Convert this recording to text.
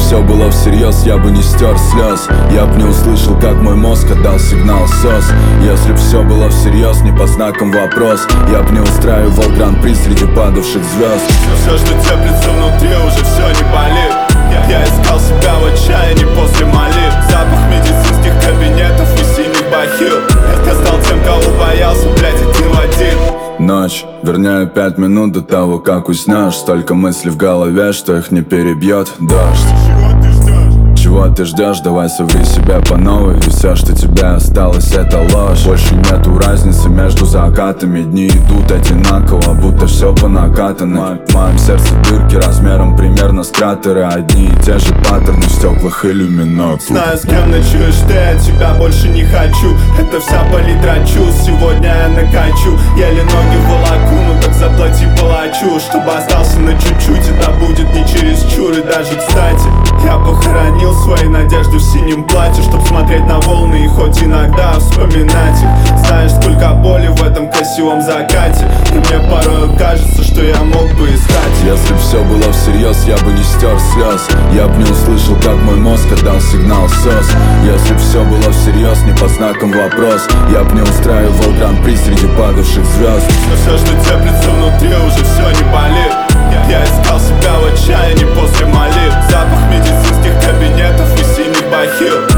все было всерьез, я бы не стер слез. Я б не услышал, как мой мозг отдал сигнал СОС. Если б все было всерьез, не по знакам вопрос, я б не устраивал гран-при среди падавших звезд. Все, что теплится внутри, уже все не болит. Я искал себя в отчаянии после молитв. Запах медицинских кабинетов и синих бахил. Я стал тем, кого боялся, блядь, один в один. Ночь, вернее 5 минут до того, как уснешь. Столько мыслей в голове, что их не перебьет дождь. Чего ты ждешь? Давай соври себя по новой. Ведь все, что тебе осталось, это ложь. Больше нету разницы между закатами. Дни идут одинаково, будто все по накатанной. В моем сердце дырки размером примерно с кратеры. Одни и те же паттерны в стеклах иллюминок. Знаю, с кем ночуешь ты, от тебя больше не хочу. Это вся палитра чувств, сегодня я накачу. Еле ноги волоку, ну так заплати палачу. Чтобы остался на чуть-чуть, это будет не чересчур. И даже кстати, я похоронил свои надежды в синем платье, чтоб смотреть на волны и хоть иногда вспоминать их. Знаешь, сколько боли в этом красивом закате, и мне порой кажется, что я мог бы искать. Если б все было всерьез, я бы не стер слез. Я б не услышал, как мой мозг отдал сигнал СОС. Если б все было всерьез, не по знакам вопрос, я б не устраивал гран-при среди падавших звезд. Но все, что теплится внутри, уже все не болит. Я искал себя в отчаянии после молитв. Запах медицинских кабинетов и синих бахил.